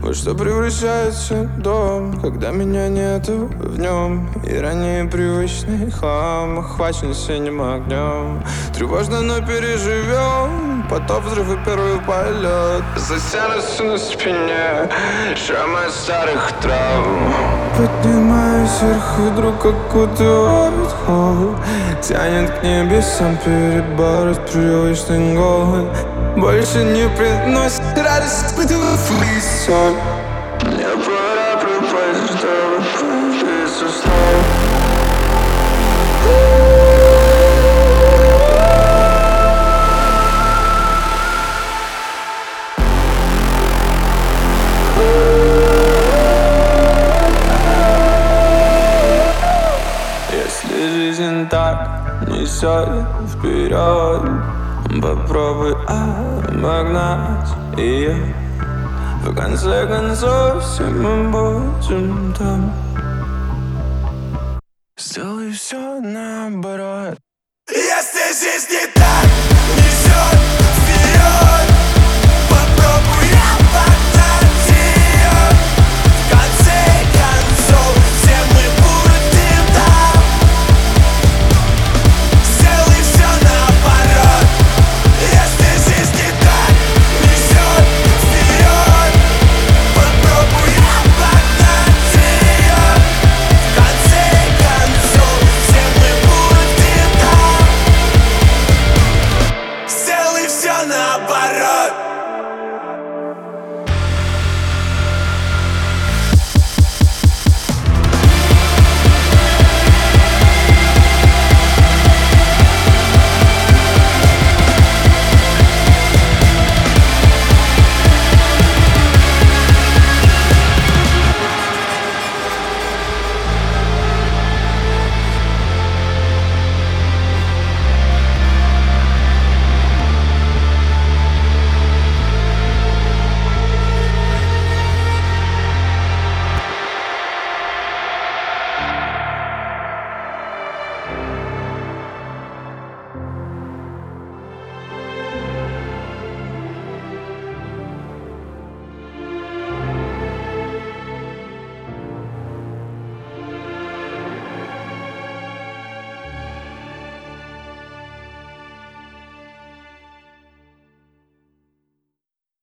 во что превращается дом, когда меня нету в нем. И ранее привычный хлам охвачен синим огнем. Тревожно, но переживем потоп, взрыв и первый полет. Затянутся на спине шрамы от старых травм. Поднимаюсь вверх, и вдруг окутывает холод. Тянет к небесам, перебороть привычный голод. Больше не приносит радость, испытываю соль. Мне пора пропасть, чтобы появиться снова. Если жизнь так несет вперед, попробуй обогнать ее. В конце концов, все мы будем там. Сделай все наоборот. Если жизнь не так